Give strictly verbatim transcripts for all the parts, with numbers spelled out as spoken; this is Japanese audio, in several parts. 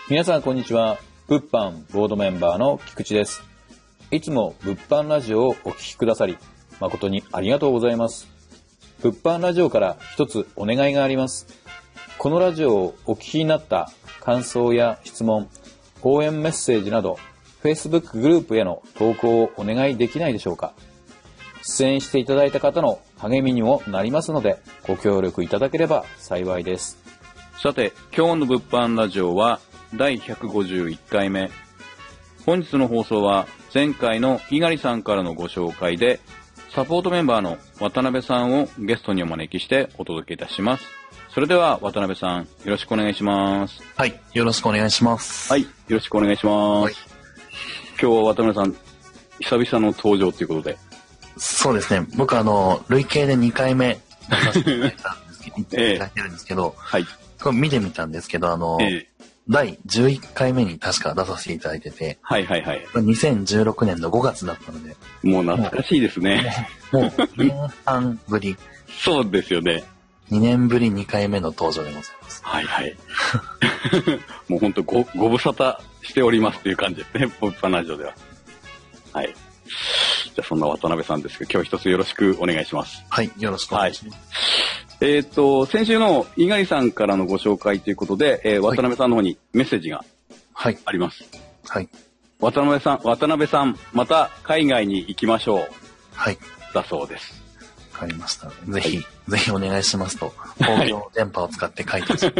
皆さんこんにちは。物販ボードメンバーの菊池です。いつも物販ラジオをお聞きくださり誠にありがとうございます。物販ラジオから一つお願いがあります。このラジオをお聞きになった感想や質問、応援メッセージなど Facebook グループへの投稿をお願いできないでしょうか。出演していただいた方の励みにもなりますのでご協力いただければ幸いです。 さて、今日の物販ラジオはだいひゃくごじゅういっかいめ。本日の放送は前回の猪狩さんからのご紹介で、サポートメンバーの渡辺さんをゲストにお招きしてお届けいたします。それでは渡辺さん、よろしくお願いします。 はい、よろしくお願いします。 はい、よろしくお願いします。はい、今日は渡辺さん、久々の登場ということで。 そうですね、僕あの、累計でにかいめ出させていただいたんですけど、ええ、いただいてるんですけど、はい。これ見てみたんですけど、あの、ええ、だいじゅういっかいめに確か出させていただいてて、 はいはいはい。 にせんじゅうろくねんのごがつだったので。 もう懐かしいですね。 もう、もうにねんはんぶり。 そうですよね。 にねんぶりにかいめの登場でございます。 はいはい。もうほんとご、ご無沙汰しておりますっていう感じですね、物販ラジオでは。はい。じゃあそんな渡辺さんですけど、今日一つよろしくお願いします。 はい、よろしくお願いします。はい、 えっと、先週の猪狩さんからのご紹介ということで、えー、渡辺さんの方にメッセージがあります。 はい。はい、 渡辺さん、渡辺さん、また海外に行きましょう。 はい。 だそうです。 わかりました。ぜひ、はい、ぜひお願いしますと、公共電波を使って書いてほしい。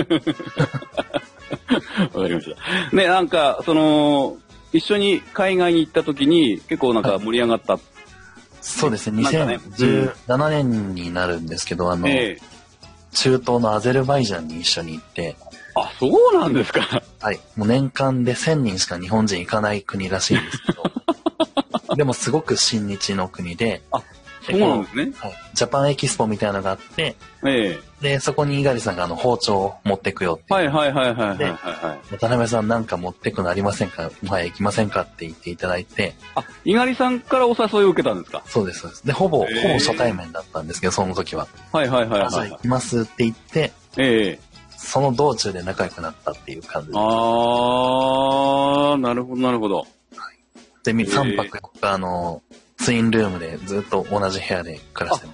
わかりました。ね、なんか、その、一緒に海外に行った時に結構なんか盛り上がった。はい、 そうですね、にせんじゅうななねんになるんですけど、あの、えー、中東のアゼルバイジャンに一緒に行って。 あ、そうなんですか。 はい。もう年間でせんにんしか日本人行かない国らしいんですけど。でもすごく親日の国で。 あ、そうなんですね。 はい。ジャパンエキスポみたいなのがあって、えー、で、そこに猪狩さんがあの包丁を持ってくよって。 はいはいはいはいはい、はい。 渡辺さんなんか持ってくのありませんか、もはや行きませんかって言っていただいて。 あ、猪狩さんからお誘いを受けたんですか。 そうですそうです。で、ほぼ、えー、ほぼ初対面だったんですけど、その時は。 はいはいはいはい、はい。 行きますって言って、えー、その道中で仲良くなったっていう感じです。 あー、なるほどなるほど。はい、 で、さんぱくよっか、あの、ツインルームでずっと同じ部屋で暮らしてます。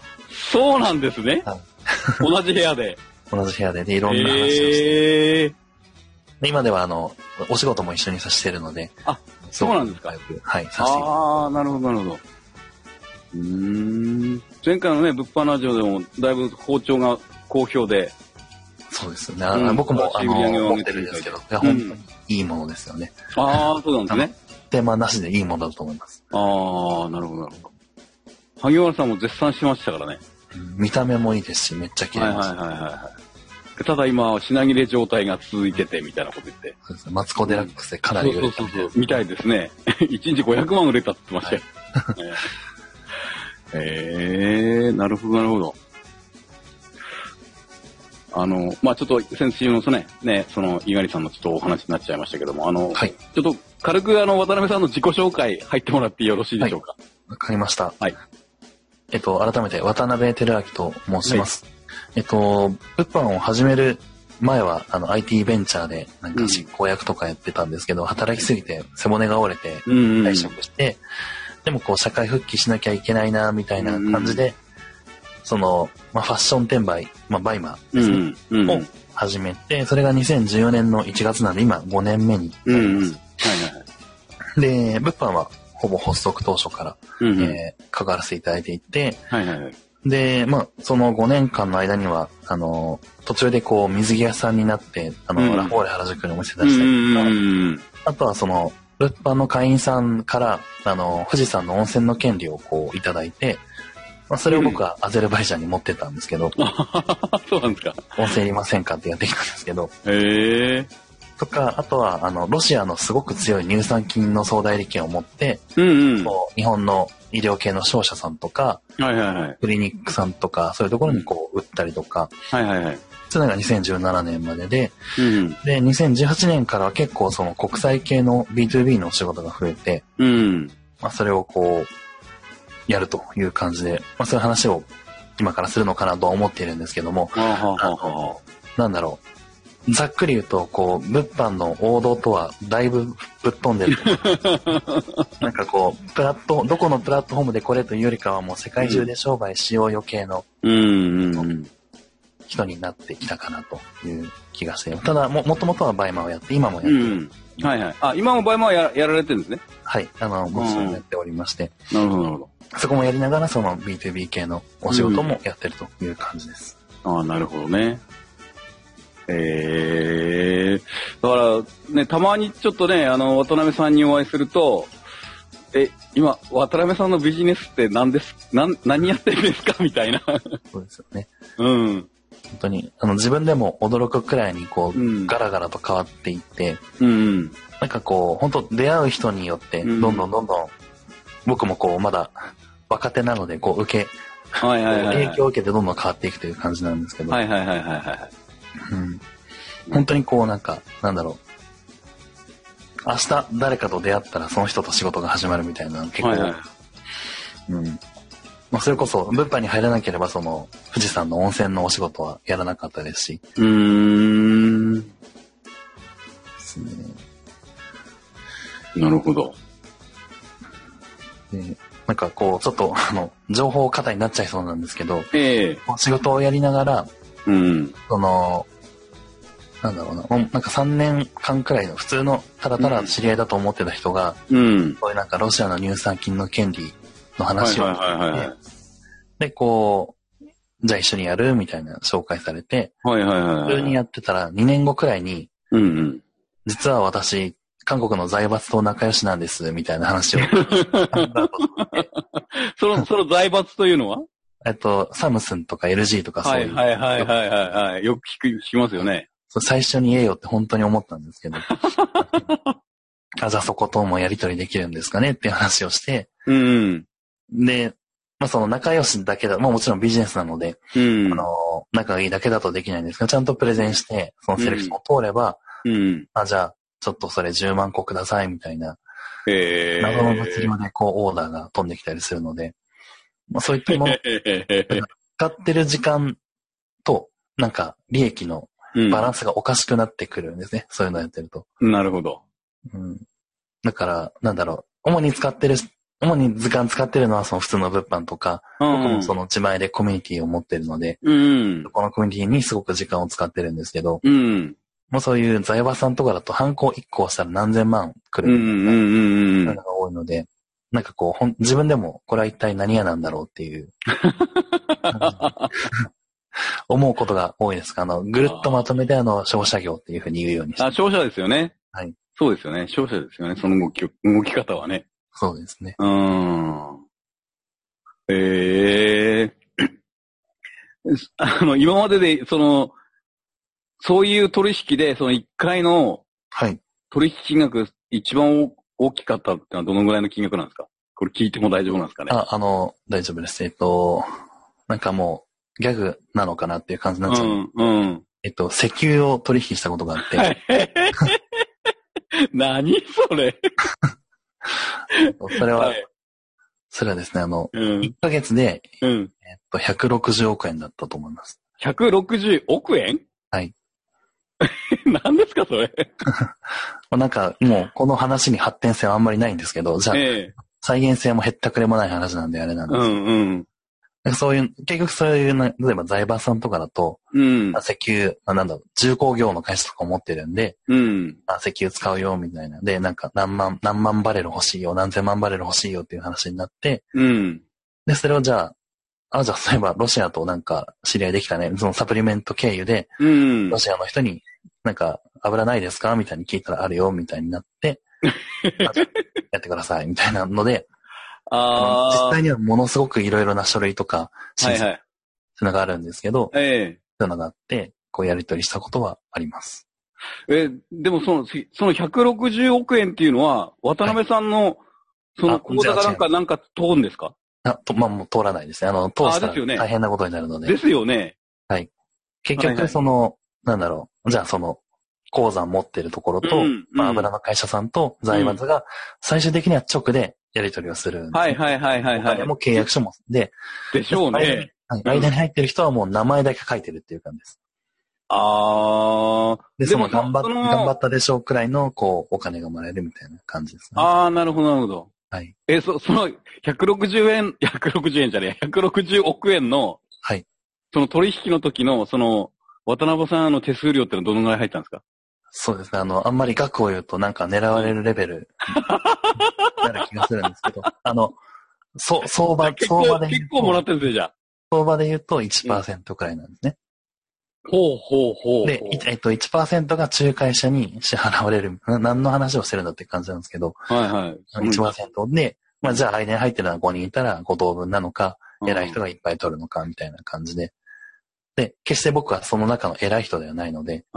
そうなんですね。はい、同じ部屋で。 同じ部屋で、で、いろんな話をして。えー、で今では、あの、お仕事も一緒にさせてるので。 あ、そうなんですか。 はい、させていただいて。 ああ、なるほど、なるほど。うーん。前回のね、物販ラジオでも、だいぶ包丁が好評で。 そうですよね。うん、僕も、あの、持ってるんですけど、いや、本当にいいものですよね。 うん、ああ、そうなんですね。 手間なしでいいものだと思います。 ああ、なるほど、なるほど。萩原さんも絶賛しましたからね。 見た目もいいですし、めっちゃ綺麗です。 はいはいはいはい。ただ今、品切れ状態が続いてて、みたいなこと言って。 そうですね。マツコデラックスでかなり売れた。 そうそうそう。みたいですね。いちにちごひゃくまん売れたって言ってましたよ。はい、えー、なるほどなるほど。あの、まあちょっと先週のね、ね、その、猪狩さんのちょっとお話になっちゃいましたけども、あの、はい、ちょっと軽くあの、渡辺さんの自己紹介入ってもらってよろしいでしょうか。 わ、はい、かりました。 はい。 えっと、改めて渡辺照明と申します。はい、えっと、物販を始める前は、あの、アイティー ベンチャーで、なんか実行役とかやってたんですけど、うん、働きすぎて背骨が折れて退職して、うんうん、でもこう、社会復帰しなきゃいけないな、みたいな感じで、うん、その、まあ、ファッション転売、まあ、バイマーですね、うんうん、を始めて、それがにせんじゅうよねんのいちがつなんで、今ごねんめになります。うんうん、はいはい、で、物販はほぼ発足当初から、うんうん、えー、関わらせていただいていて、はいはいはい、で、まあ、そのごねんかんの間には、あの、途中でこう、水着屋さんになって、あの、うん、ラフォーレ原宿にお店出したりとか、うん、あとはその、物販の会員さんから、あの、富士山の温泉の権利をこう、いただいて、まあ、それを僕はアゼルバイジャンに持ってたんですけど、うん、 そうなんですか。 温泉いりませんかってやってきたんですけど、 へー。 とか、あとは、あの、ロシアのすごく強い乳酸菌の総代理権を持って、うんうん、こう日本の医療系の商社さんとか、はいはいはい、クリニックさんとか、そういうところにこう、売ったりとか、はいはいはい、それがにせんじゅうななねんまでで、うん、で、にせんじゅうはちねんからは結構その国際系の ビーツービー のお仕事が増えて、うん、まあ、それをこう、やるという感じで、まあ、そういう話を今からするのかなとは思っているんですけども、ははははなんだろう。 ざっくり言うと、こう、物販の王道とはだいぶぶっ飛んでると。なんかこう、プラット、どこのプラットフォームでこれというよりかはもう世界中で商売しよう余計の人になってきたかなという気がして、ただも、もともとはバイマーをやって、今もやってる。うんはいはい。あ、今もバイマーややられてるんですね。 はい。あの、もちろんやっておりまして。 なるほど、なるほど。 そこもやりながら、その ビーツービー 系のお仕事もやってるという感じです。 うん、ああ、なるほどね。ええー。だから、ね、たまにちょっとね、あの、渡辺さんにお会いすると、え、今、渡辺さんのビジネスって何です、なん、何やってるんですかみたいな。 そうですよね。 うん。 本当に、あの、自分でも驚くくらいに、こう、うん、ガラガラと変わっていって、 うん、 なんかこう、本当出会う人によって、どんどんどんどん、僕もこう、まだ若手なので、こう、受け、 はいはいはいはい、 影響を受けてどんどん変わっていくという感じなんですけど、 はいはいはいはいはい。 うん、本当にこう、なんか、なんだろう、明日誰かと出会ったらその人と仕事が始まるみたいな、結構、はいはい、うん。まあ、それこそ、物販に入らなければ、その、富士山の温泉のお仕事はやらなかったですし。 うーん。 ですね。 なるほど。 で、なんかこう、ちょっと、あの、情報過多になっちゃいそうなんですけど、 ええー、仕事をやりながら、 うん。 その、なんだろうな、なんかさんねんかんくらいの普通の、ただただ知り合いだと思ってた人が、 うん。 こういうなんかロシアの乳酸菌の権利の話を、 はいはいはいはい、 で、こう、じゃあ一緒にやるみたいな紹介されて、 はいはいはい、 普通にやってたらにねんごくらいに、 うんうん、 実は私、韓国の財閥と仲良しなんです、みたいな話を。 その、その財閥というのはえっと、サムスンとか エルジー とかそういう。 はいはいはいはいはい。よく聞く、聞きますよね。 最初に言えよって本当に思ったんですけど。あ、じゃあそこともやり取りできるんですかねっていう話をして。 うん、 うん。で、まあその仲良しだけだ、まあもちろんビジネスなので、 うん、 あの、仲がいいだけだとできないんですが、ちゃんとプレゼンして、そのセレクションを通れば、 うん、 あ、じゃあ、ちょっとそれじゅうまんこくださいみたいな、 えー、 謎の物量でこうオーダーが飛んできたりするので、まあ、そういったもの、使ってる時間と、なんか利益のバランスがおかしくなってくるんですね。うん、そういうのやってると。 なるほど。 うん。だから、なんだろう、主に使ってる、主に時間使ってるのはその普通の物販とか、うん、僕もその自前でコミュニティを持ってるので、 うん、 このコミュニティにすごく時間を使ってるんですけど、 うん、 もうそういう財閥さんとかだとハンコいっこ押したら何千万来るみたいなのが多いので、なんかこうほん、自分でもこれは一体何屋なんだろうっていう、思うことが多いですが、あの、ぐるっとまとめてあの、商社業っていうふうに言うようにして。 あ、商社ですよね。 はい。 そうですよね。商社ですよね。その動き、動き方はね。 そうですね。 うーん。ええー。あの、今までで、その、そういう取引で、そのいっかいの、 はい。 取引金額、一番大きかったってのはどのぐらいの金額なんですか？これ聞いても大丈夫なんですかね？ あ、あの、大丈夫です。えっと、なんかもう、ギャグなのかなっていう感じになっちゃう。うん、 うん。 えっと、石油を取引したことがあって。 何それそれは、はい、それはですね、あの、うん、いっかげつで、 うん、 えっと、ひゃくろくじゅうおくえんだったと思います。 ひゃくろくじゅうおくえん？ はい。 何ですか、それ。 なんか、もう、この話に発展性はあんまりないんですけど、じゃあ、えー、再現性もへったくれもない話なんであれなんですけど、 うんうんそういう、結局そういう、例えば財閥さんとかだと、 うん、 まあ、石油、まあ、なんだろう、重工業の会社とか持ってるんで、 うんまあ、石油使うよ、みたいな。で、なんか何万、何万バレル欲しいよ、何千万バレル欲しいよっていう話になって、 うん、 で、それをじゃあ、あ、じゃあそういえばロシアとなんか知り合いできたね、そのサプリメント経由で、 うん、 ロシアの人になんか油ないですかみたいに聞いたらあるよ、みたいになって、やってください、みたいなので、 あ実際にはものすごくいろいろな書類とか、 はいはい。 そういうのがあるんですけど、 ええそういうのがあって、こうやり取りしたことはあります。 え、でもその、そのひゃくろくじゅうおくえんっていうのは、渡辺さんの、はい、その口座がなんか、なんか通るんですか？ あ、と、まあ、もう通らないですね。あの、通したら大変なことになるので。 ですよね。 はい。結局、その、はいはい、なんだろう。じゃあ、その、鉱山持ってるところと、うんうん、まあ、油の会社さんと財閥が、最終的には直でやり取りをするんです、ね。 はいはいはいはいはい。 もう契約書も、で、 でしょうね。 間に入ってる人はもう名前だけ書いてるっていう感じです。 あー。 で、そのでも頑張っ、 その頑張ったでしょうくらいの、こう、お金がもらえるみたいな感じですね。 あー、なるほど、なるほど。 はい。 え、そ、その、ひゃくろくじゅうえん、ひゃくろくじゅうえんじゃねえ、ひゃくろくじゅうおくえんの、 はい。 その取引の時の、その、渡辺さんの手数料ってのはどのぐらい入ったんですか？ そうですね。あの、あんまり額を言うとなんか狙われるレベルになる気がするんですけど、あの、そ、相場、 結構、 相場で言うと、 結構もらってるんですよ、じゃあ。 相場で言うと いちパーセント くらいなんですね。 ほうほうほうほう。 で、いえっと、いちパーセント が仲介者に支払われる。な何の話をしてるんだって感じなんですけど、 はいはい。 いちパーセント で、まあじゃあ間に入ってるのはごにんいたらご等分なのか、偉い人がいっぱい取るのかみたいな感じで。で、決して僕はその中の偉い人ではないので、 うん。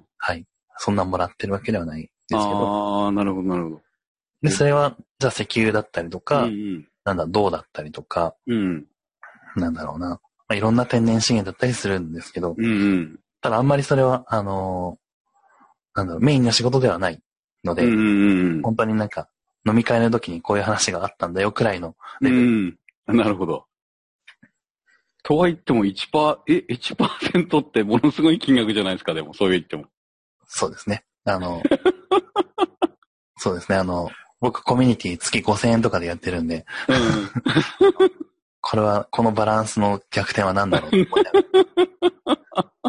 はい。そんなもらってるわけではないですけど。 ああ、なるほど、なるほど。 で、それは、じゃあ石油だったりとか、 うんなんだ、銅だったりとか、 うん。うん。 なんだろうな。まあ、いろんな天然資源だったりするんですけど、 うんうん。 ただあんまりそれは、あのーなんだろう、メインの仕事ではないので、 うんうんうん。 本当になんか、飲み会の時にこういう話があったんだよくらいのレベル。 うん。なるほど。とは言ってもいちパーセント、え、いちパーセント ってものすごい金額じゃないですか、でも、そう言っても。 そうですね。あの、そうですね。あの、僕コミュニティ月ごせんえんとかでやってるんで、 うん。 これは、このバランスの逆転は何だろうと思いなが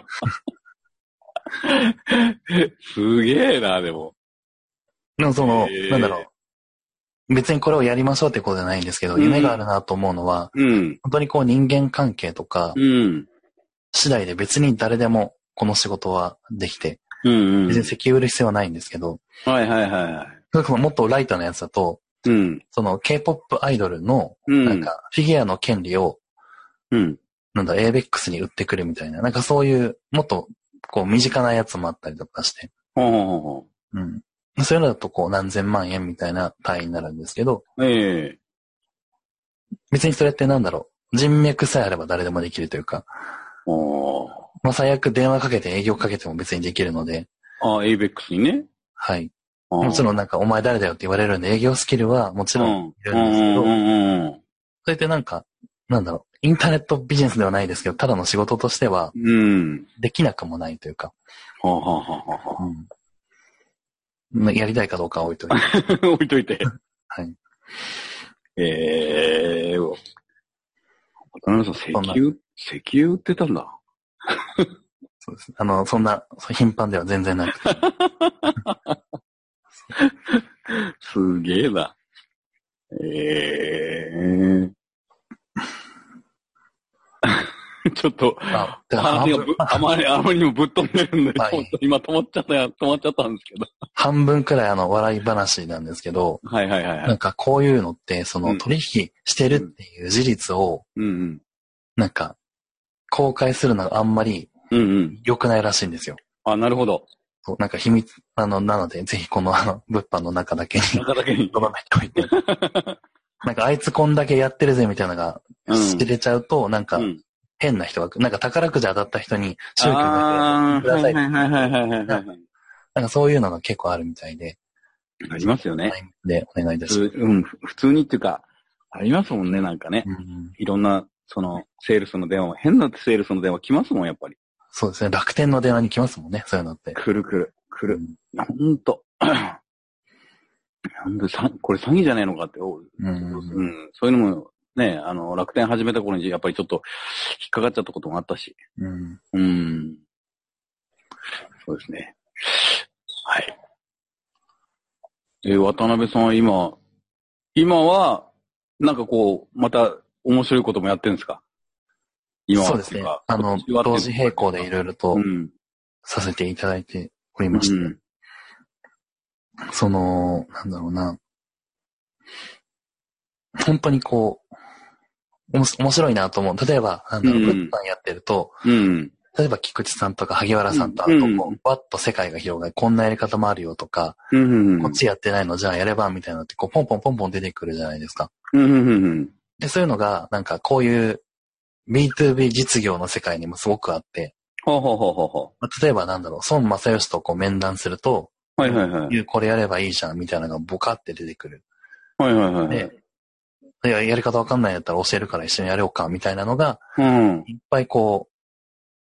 らすげえな、でも。 でもその、 へーなんだろう。別にこれをやりましょうってことじゃないんですけど、 うん夢があるなと思うのは、 うん。 本当にこう人間関係とかうん。 次第で別に誰でもこの仕事はできて、 うんうん。 別に石油売る必要はないんですけど、 はいはいはいはい。 そのもっとライトなやつだと、 うん。 その K-ポップ アイドルの、 うん。 なんかフィギュアの権利を、 うん。 なんだ、エーベックス に売ってくるみたいな、なんかそういう、もっとこう身近なやつもあったりとかして、 ほうほうほうほうん。そういうのだとこう何千万円みたいな単位になるんですけど、 う。ええ別にそれってなんだろう、人脈さえあれば誰でもできるというか、 おー。 まあ最悪電話かけて営業かけても別にできるので、 ああ、エイベックス にね。 はい。 ももちろんなんかお前誰だよって言われるんで営業スキルはもちろんいるんですけど、 うんうんうんうん。 それってなんか、なんだろう、インターネットビジネスではないですけど、ただの仕事としてはうん。 できなくもないというか、 はあ、はあはあはあ、 うんまあやりたいかどうかは置いといて。 置いといて。 はい。 ええー。渡辺さん、石そんな油、石油売ってたんだ。 そうです。あの、そんな、そう頻繁では全然なくて。 すげえな。ええー。ちょっと、 あ、で話がぶあまり、あまりにもぶっ飛んでるんで、 はい本当今止まっちゃったや、止まっちゃったんですけど。 半分くらいあの、笑い話なんですけど、 はいはいはいはい。 なんかこういうのって、そのうん取引してるっていう事実を、 うんうん。 なんか、公開するのがあんまりうんうん。 良くないらしいんですよ。 あ、なるほど。 そうなんか秘密、あの、なので、ぜひこのあの、物販の中だけに、 中だけに。 とどめておいて。なんかあいつこんだけやってるぜみたいなのがうん知れちゃうと、なんかうん。 変な人が、なんか宝くじ当たった人に宗教ああ、 だけください。 はいはいはいはいはいはい。 なんかそういうのが結構あるみたいで。 ありますよね。 で、お願いいたします。 普通、うん、普通にっていうか、ありますもんね、なんかね。 うん、 いろんな、その、セールスの電話、変なセールスの電話来ますもん、やっぱり。 そうですね。楽天の電話に来ますもんね、そういうのって。 来る来る、来る。 うんほんと。なんでさ、これ詐欺じゃねえのかって、おう、 うんうん、そういうのも、ね、あの、楽天始めた頃にやっぱりちょっと引っかかっちゃったこともあったし。 うん。 うん。そうですね。はい。えー渡辺さんは今、今は、なんかこう、また面白いこともやってるんですか？今はそうですね。あの、 今年は同時並行でいろいろとうん。 させていただいておりまして、 うん。 その、なんだろうな。本当にこう、おも面白いなと思う。例えば、なんだろう、 うん物販やってると、 うん。 例えば菊池さんとか萩原さんと会うと、こうんう、バッと世界が広がり、こんなやり方もあるよとか、 うん。 こっちやってないのじゃあやればみたいなのって、こう、ポンポンポンポン出てくるじゃないですか。 うん。うん。 で、そういうのが、なんかこういう ビーツービー 実業の世界にもすごくあって、 ほうほうほうほうほまあ例えばなんだろう、孫正義とこう面談すると、 う。はいはいはい。 これやればいいじゃんみたいなのがボカって出てくる。 はいはいはい。 で、いや、やり方わかんないんだったら教えるから一緒にやろうかみたいなのが、 うん。 いっぱいこう、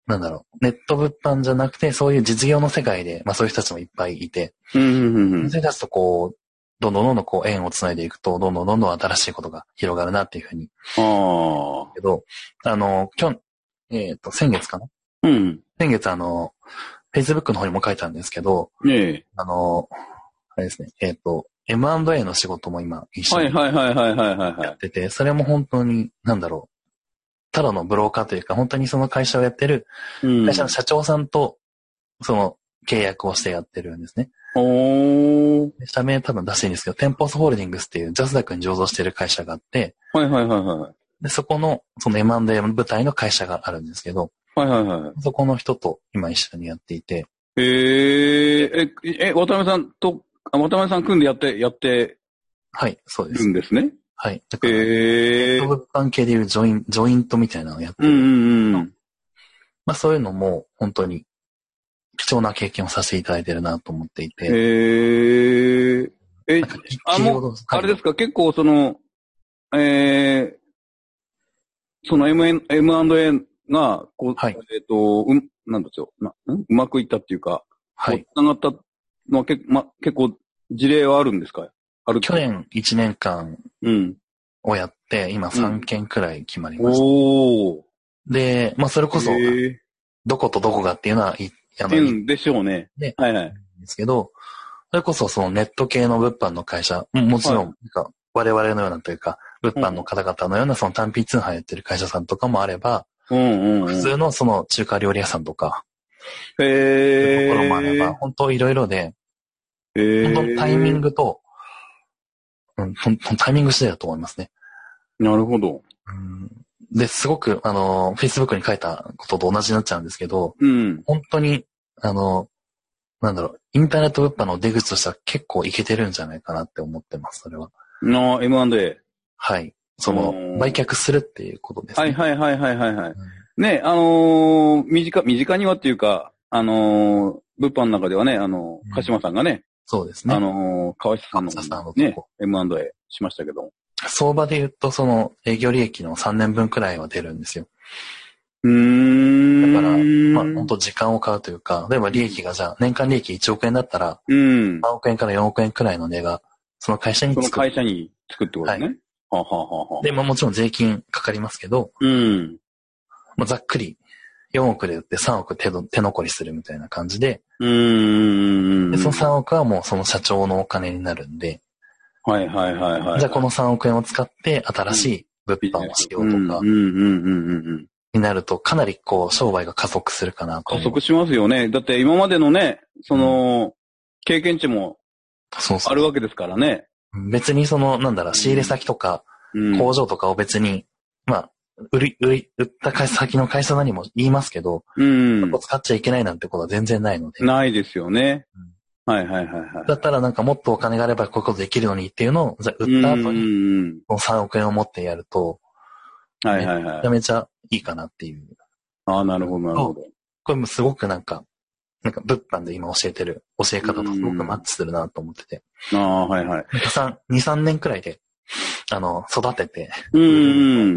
なんだろう、ネット物販じゃなくて、そういう実業の世界で、まあそういう人たちもいっぱいいて、 うんうんうん。 そういう人たちとこう、どんどんどんどんこう縁をつないでいくと、どんどんどんどん新しいことが広がるなっていうふうに。 ああ。 けど、あの、今日、えっ、と、先月かなうん。 先月あの、Facebook の方にも書いたんですけど、 ねえ。 あの、あれですね、えっ、と、エムアンドエー の仕事も今一緒にはいはいはいはいはいはいはい。 やってて、それも本当に、なんだろう、ただのブローカーというか、本当にその会社をやってる、 うん。 会社の社長さんと、その契約をしてやってるんですね。 おー。 で社名多分出していいんですけど、テンポスホールディングスっていうジャスダックに上場してる会社があって、 はいはいはいはい。 で、そこの、その エムアンドエー 部隊の会社があるんですけど、 はいはいはい。 そこの人と今一緒にやっていて、 へえ、え、え、渡辺さんと、あ渡辺さん組んでやって、やってはい、そうです。 るんですね。 はい。だから、 へえ。 物関係でいうジョイン、ジョイントみたいなのをやってる。 うんうんうん。 まあそういうのも本当に貴重な経験をさせていただいてるなと思っていて。 へえ。え、あ、もう、あれですか、結構その、えー、その エムアンドエー が、こう、 はい、 えっ、と、うん、なんだっけよ、な、うまくいったっていうか、 はい。 つながったのはけ、ま、結構事例はあるんですか？ある。 去年いちねんかんをやって、今さんけんくらい決まりました。 うん、おー。 で、まあそれこそ、どことどこがっていうのは、い、 あの、うんでしょうね。 ね。 はいはい。 ですけど、それこそそのネット系の物販の会社、もちろん、なんか我々のようなというか、物販の方々のようなその単品通販やってる会社さんとかもあれば、 うんうんうん、 普通のその中華料理屋さんとか、 へー。 ところもあれば、本当いろいろで、 へー。 本当タイミングと、うん、本当タイミング次第だと思いますね。 なるほど。 うん、で、すごく、あの、Facebook に書いたことと同じになっちゃうんですけど、 うん、 本当に、あの、なんだろう、インターネット物販の出口としては結構いけてるんじゃないかなって思ってます、それは。 の エムアンドエー。 はい。その、売却するっていうことですね。 はいはいはいはいはい、はい。うん、ね、あのー、身近、身近にはっていうか、あのー、物販の中ではね、あのー、鹿島さんがね、うん、 そうですね。 あのー、川下さんの、ね、エムアンドエー しましたけど。 相場で言うと、その、営業利益のさんねんぶんくらいは出るんですよ。 うーん。 だから、まあ、本当時間を買うというか、例えば利益がじゃあ、年間利益いちおくえんだったら、うん。さんおくえんからよんおくえんくらいの値が、その会社につく。 その会社につくってことね。はい。ははははで、まあもちろん税金かかりますけど、 うん。 まあ、ざっくり、よんおくで売ってさんおく手の手残りするみたいな感じで、 うーん。 で、そのさんおくはもうその社長のお金になるんで、 はいはいはいはい。 じゃあこのさんおくえんを使って新しい物販をしようとか、になるとかなりこう商売が加速するかなと。 加速しますよね。だって今までのね、その、うん、経験値もあるわけですからね。 そうそう別にその、なんだろう、仕入れ先とか、工場とかを別に、まあ、売り、売り、売った会社先の会社さんにも言いますけど、うん。使っちゃいけないなんてことは全然ないので。 ないですよね。うん、はいはいはいはい。 だったらなんかもっとお金があればこういうことできるのにっていうのを、じゃ売った後に、このさんおくえんを持ってやると、 はいはいはい。 めちゃめちゃいいかなっていう。 ああ、なるほどなるほど。 これもすごくなんか、なんか物販で今教えてる教え方とすごくマッチするなと思ってて。 ああ、はいはい。 に、さんねんくらいで、あの、育てて、 うん。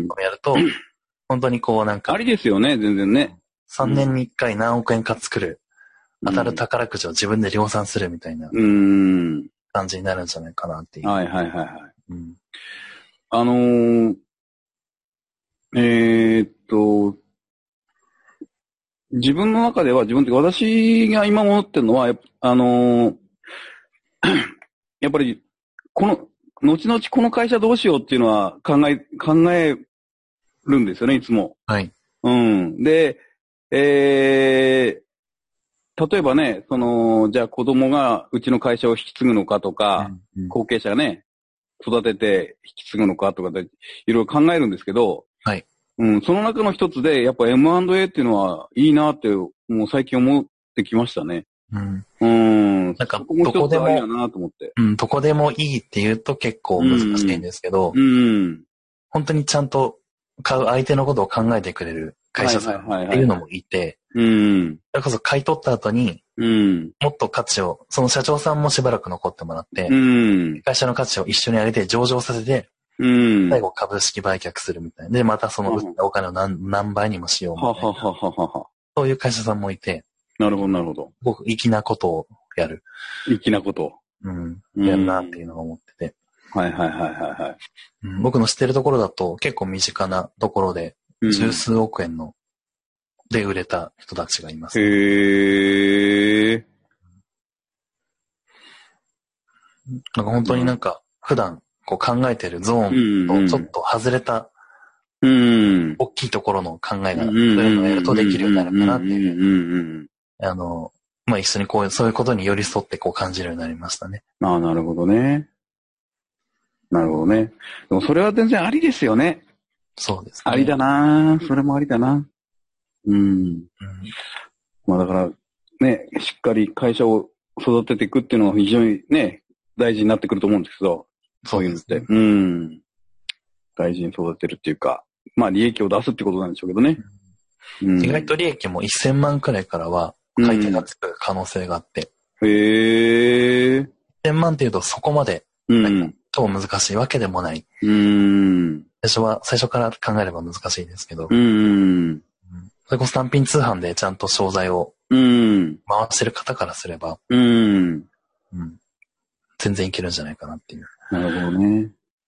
やると、本当にこうなんか。 ありですよね、全然ね。 さんねんにいっかい何億円か作る。当たる宝くじを自分で量産するみたいな感じになるんじゃないかなっていう。 はいはいはいはい。うん、あのー、えー、っと、自分の中では、自分って私が今思ってるのは、あのー、やっぱり、この、後々この会社どうしようっていうのは考え、考えるんですよね、いつも。 はい。 うん。で、えー、例えばね、その、じゃあ子供がうちの会社を引き継ぐのかとか、うんうん、後継者がね、育てて引き継ぐのかとかで、いろいろ考えるんですけど、 はい。 うん、その中の一つで、やっぱ エムアンドエー っていうのはいいなって、もう最近思ってきましたね。 うん。 うん。 なんか、どこでも、 なと思って。 うん、どこでもいいって言うと結構難しいんですけど、 うん。 本当にちゃんと買う相手のことを考えてくれる会社さんっていうのもいて、 うん。 それこそ買い取った後に、 うん。 もっと価値を、その社長さんもしばらく残ってもらって、 うん。 会社の価値を一緒に上げて上場させて、 うん。 最後株式売却するみたいな。で、またその売ったお金を何、何倍にもしようみたいな。 ははははは。 そういう会社さんもいて。 なるほど、なるほど。 僕、粋なことをやる。 粋なことを。 うん。やるなっていうのが思ってて。 はいはいはいはいはい、 うん。僕の知ってるところだと結構身近なところで、十数億円の、で売れた人たちがいます。 へー。 なんか本当になんか、普段こう考えてるゾーンとちょっと外れた、 うん、 大きいところの考えが、そういうのをやるとできるようになるかなっていう。あの、まあ、一緒にこう、そういうことに寄り添ってこう感じるようになりましたね。 ああ、なるほどね。なるほどね。でもそれは全然ありですよね。 そうですね。 ありだなそれもありだなうん。うん、まあだから、ね、しっかり会社を育てていくっていうのは非常にね、大事になってくると思うんですけど、そういうのって。う、ね、うん。大事に育てるっていうか、まあ利益を出すってことなんでしょうけどね。 うん、意外と利益もせんまんくらいからは買い手がつく可能性があって。 うん、へー。 せんまんっていうとそこまで、超難しいわけでもない。 うん。 最初は、最初から考えれば難しいですけど。 うん。 それこそ単品通販でちゃんと商材を回してる方からすれば、 うん。 うん、全然いけるんじゃないかなっていう。 なるほどね。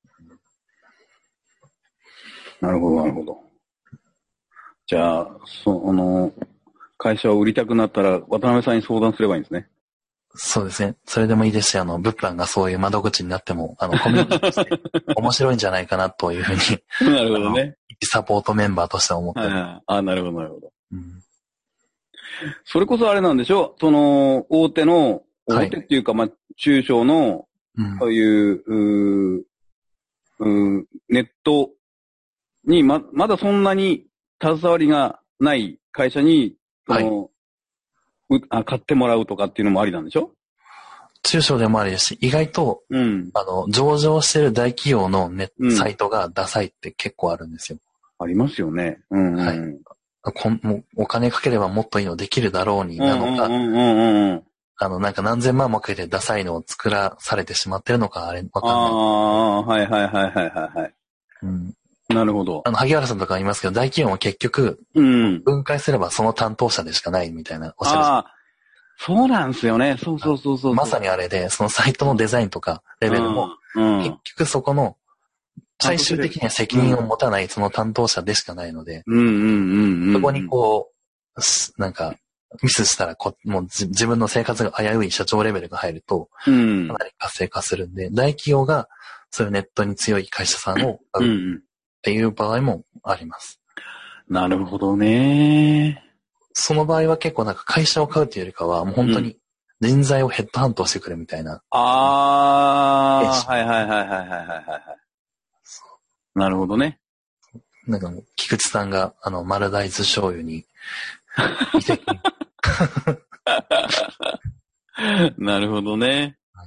なるほど、なるほど。じゃあ、その、会社を売りたくなったら、渡辺さんに相談すればいいんですね。 そうですね。それでもいいですし、あの、物販がそういう窓口になっても、あの、コミュニティとして面白いんじゃないかなというふうに。 なるほどね。 サポートメンバーとして思ってる。 ああ、なるほど、なるほど。 うん、 それこそあれなんでしょその、大手の、大手っていうか、はい、まあ、中小の、うん、そういう、ううネットにま、まだそんなに携わりがない会社に、その、はい、あ買ってもらうとかっていうのもありなんでしょ中小でもありですし、意外と、 うん、 あの、上場してる大企業のネット、うん、サイトがダサいって結構あるんですよ。 ありますよね。うんうん、 はい。こもお金かければもっといいのできるだろうになのか、あの、なんか何千万もかけてダサいのを作らされてしまってるのか、あれ、わかんない。ああ、はいはいはいはいはい。 うん。 なるほど。 あの、萩原さんとか言いますけど、大企業も結局、うん、分解すればその担当者でしかないみたいなおっしゃる。ああ、 そうなんですよね。そうそうそうそう。 まさにあれで、そのサイトのデザインとかレベルも、うんうん、結局そこの、最終的には責任を持たないその担当者でしかないので、そこにこう、なんか、ミスしたらこ、もう自分の生活が危うい社長レベルが入ると、かなり活性化するんで、大企業がそういうネットに強い会社さんを買うっていう場合もあります。 なるほどね。 その場合は結構なんか会社を買うっていうよりかは、もう本当に人材をヘッドハントしてくれみたいな。 ああ、はいはいはいはいはいはいはい。なるほどね。 なんかもう、菊池さんが、あの、丸大豆醤油に、 なるほどね。はい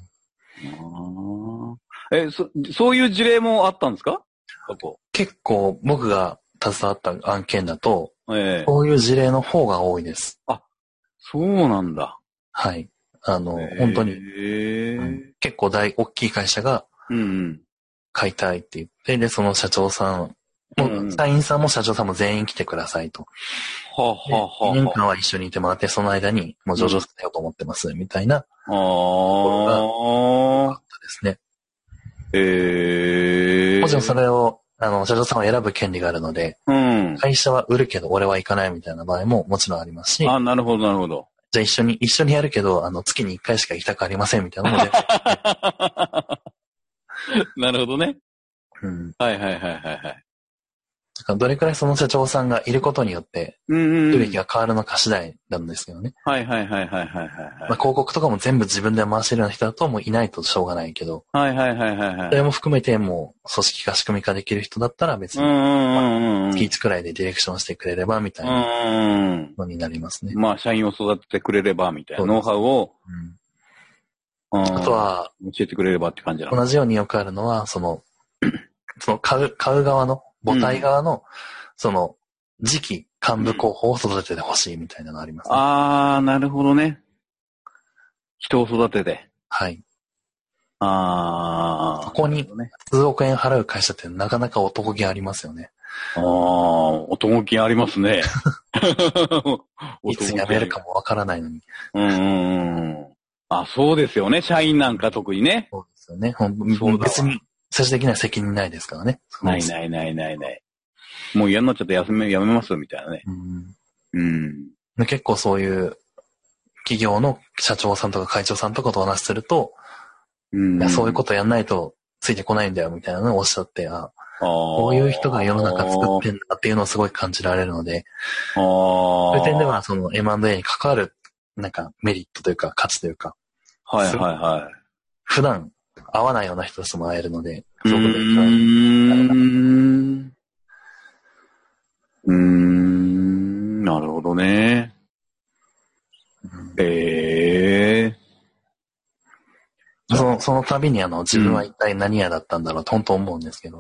、あえ、そ、そういう事例もあったんですか？ 結構、僕が携わった案件だと、 ええ、 そういう事例の方が多いです。 あ、そうなんだ。 はい。あの、本当に、うん、結構大、大きい会社が、 うんうん、 買いたいって言って、で、その社長さん、うん、社員さんも社長さんも全員来てくださいと。 はあ、はあはあ、 にねんかんは一緒にいてもらって、その間にもう上場させようと思ってます、みたいな。 ああ。 ところが多かったですね。 へえ。 もちろんそれを、あの、社長さんは選ぶ権利があるので、 うん、 会社は売るけど俺は行かないみたいな場合ももちろんありますし。 あ、なるほど、なるほど。 じゃあ一緒に、一緒にやるけど、あの、月にいっかいしか行きたくありませんみたいなのも出てなるほどね。 うん。 はいはいはいはいはい。 どれくらいその社長さんがいることによって、収益が変わるのか次第なんですけどね。 はいはいはいはいはいはい。 まあ広告とかも全部自分で回してるような人だともういないとしょうがないけど。 はいはいはいはいはい。 それも含めてもう組織化仕組み化できる人だったら別に、月いちくらいでディレクションしてくれればみたいなのになりますね。 まあ社員を育ててくれればみたいなノウハウを、 うん、あとは、 教えてくれればって感じなの。 同じようによくあるのは、その、その買う、買う側の、母体側の、うん、その、次期幹部候補を育ててほしいみたいなのありますね。 ああ、なるほどね。人を育てて。 はい。 ああ。 こに数億円払う会社ってなかなか男気ありますよね。 ああ、男気ありますね。 いつ辞めるかもわからないのに。 うんうんうん。あ、そうですよね。社員なんか特にね。 そうですよね。ほん別に最終的には責任ないですからね。 ないないないないない。もう嫌になっちゃって休め、やめますみたいなね。うん。うん。 結構そういう企業の社長さんとか会長さんとかとお話しすると、うん、いやそういうことやんないとついてこないんだよみたいなのをおっしゃって、あ、こういう人が世の中作ってんだっていうのをすごい感じられるので、あそういう点ではその エムアンドエー に関わるなんかメリットというか価値というか、 はいはいはい。 普段会わないような人たちも会えるので、すごく勉強になるな。うーん。うーん、なるほどね。うん、ええー。 その、その度にあの、自分は一体何屋だったんだろうと本当思うんですけど。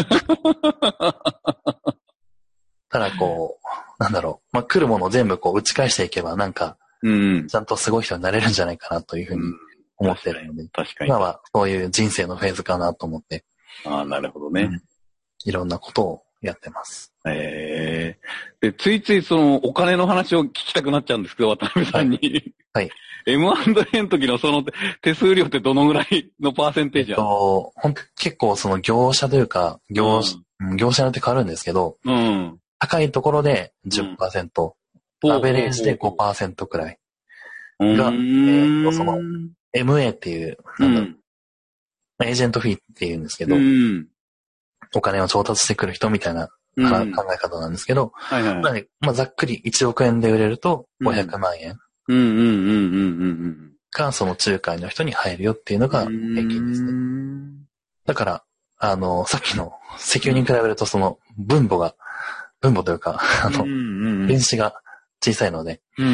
ただこう、なんだろう。まあ、来るものを全部こう打ち返していけばなんか、うん、ちゃんとすごい人になれるんじゃないかなというふうに思ってるので。 確かに。 今はそういう人生のフェーズかなと思って。 ああ、なるほどね、うん。 いろんなことをやってます。 ええー。で、ついついそのお金の話を聞きたくなっちゃうんですけど、渡辺さんに。はい。はい、エムアンドエー の時のその手数料ってどのぐらいのパーセンテージあるの？ えっと、ほんと結構その業者というか、業、うん、業者によって変わるんですけど、うん、高いところで じゅっパーセント、うん、アベレージで ごパーセント くらいが、えー、その エムエー っていう、なんだろう、うん、エージェントフィーっていうんですけど、うん、お金を調達してくる人みたいな、うん、考え方なんですけど、はいはいはい、まあ、ざっくりいちおくえんで売れるとごひゃくまんえん。うんうんうんうんうんうん。が、その仲介の人に入るよっていうのが平均ですね。だから、あの、さっきの石油に比べるとその分母が、分母というか、あの、原子が小さいので、うん、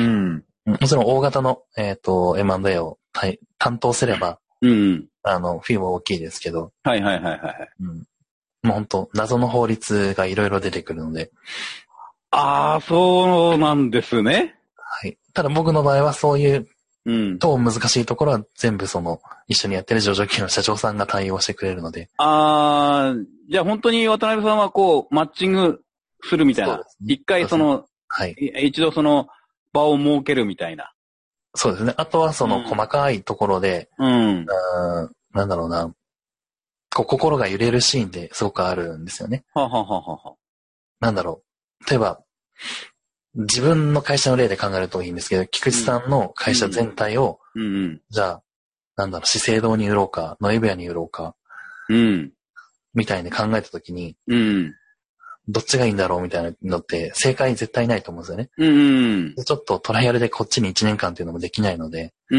もちろん大型の、えっと、エムアンドエー を担当すれば、うん、あの、フィーも大きいですけど、 はいはいはいはい。うん、 もう本当謎の法律がいろいろ出てくるので。 ああ、そうなんですね。 はい。ただ僕の場合はそういう、うん。超難しいところは全部その、一緒にやってる上場企業の社長さんが対応してくれるので。 ああ、じゃあ本当に渡辺さんはこう、マッチングするみたいな。一、ね、回その、はい。一度その場を設けるみたいな。 そうですね。あとはその細かいところで、うん。うんなんだろうな。こう心が揺れるシーンですごくあるんですよね。はははは。なんだろう。例えば、自分の会社の例で考えるといいんですけど、菊池さんの会社全体を、うんうん、じゃあ、なんだろう、資生堂に売ろうか、ノイベアに売ろうか、うん、みたいに考えたときに、うん、どっちがいいんだろうみたいなのって正解絶対ないと思うんですよね。うんうん、ちょっとトライアルでこっちにいちねんかんっていうのもできないので、 うん、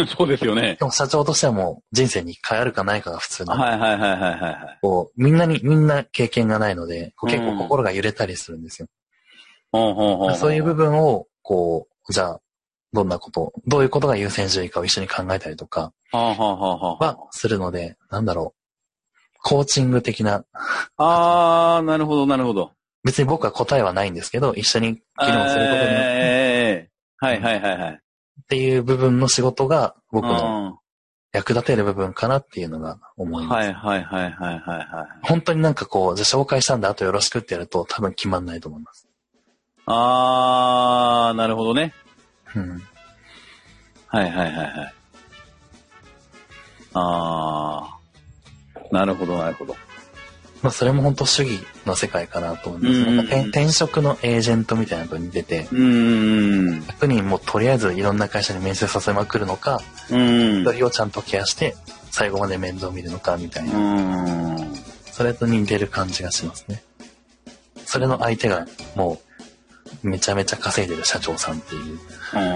そうですよね。 でも社長としてはもう人生に一回あるかないかが普通なので、 はいはいはいはいはい。 こう、みんなに、みんな経験がないので、こう結構心が揺れたりするんですよ。うん、そういう部分を、こう、じゃあ、どんなこと、どういうことが優先順位かを一緒に考えたりとか、はするので、なんだろう、コーチング的な。 あー、なるほどなるほど。 別に僕は答えはないんですけど、一緒に議論することによって、 えー、はいはいはいはい。 っていう部分の仕事が僕の役立てる部分かなっていうのが思います。 はいはいはいはいはいはい。 本当になんかこう、じゃあ紹介したんだ、あとよろしくってやると多分決まんないと思います。 あー、なるほどね。 うん。 はいはいはいはい。あー、なるほどなるほど。 まあそれも本当主義の世界かなと思います。なんか転職のエージェントみたいなのに出て、うん逆にもうとりあえずいろんな会社に面接させまくるのか、一人をちゃんとケアして最後まで面倒見るのかみたいな。うんそれと似てる感じがしますね。それの相手がもうめちゃめちゃ稼いでる社長さんっていう。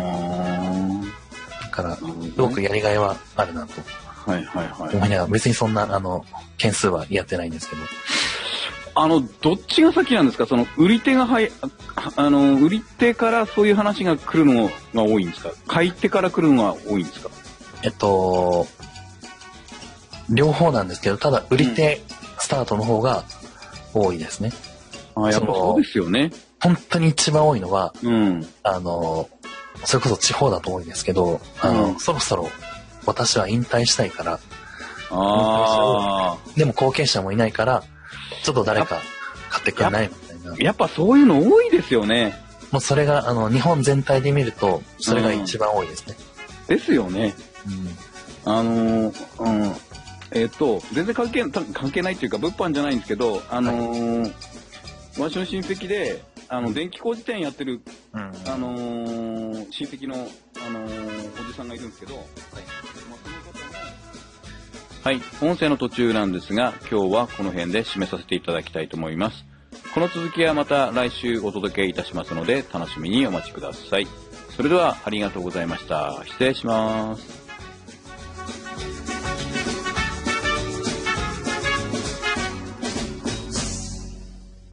だからすごくやりがいはあるなと。 はいはいはい。 思いながら別にそんなあの件数はやってないんですけど。 あのどっちが先なんですか。その売り手がはいあの売り手からそういう話が来るのが多いんですか。買い手から来るのが多いんですか。 えっと両方なんですけど、ただ売り手スタートの方が多いですね。 うん、あやっぱそうですよね。 本当に一番多いのは、うん、あのそれこそ地方だと多いんですけど、あの、うん、そろそろ私は引退したいからあでも後継者もいないから、ちょっと誰か買ってくれないみたいな。 やっぱそういうの多いですよね。 もうそれが、あの、日本全体で見ると、それが一番多いですね。 うん、ですよね。うん、あのー、うん。えっ、ー、と、全然関係、関係ないっていうか、物販じゃないんですけど、あのー、はい、私の親戚で、あの、電気工事店やってる、うん、あのー、親戚の、あのー、おじさんがいるんですけど、はい。はい、音声の途中なんですが、今日はこの辺で締めさせていただきたいと思います。この続きはまた来週お届けいたしますので、楽しみにお待ちください。それではありがとうございました。失礼します。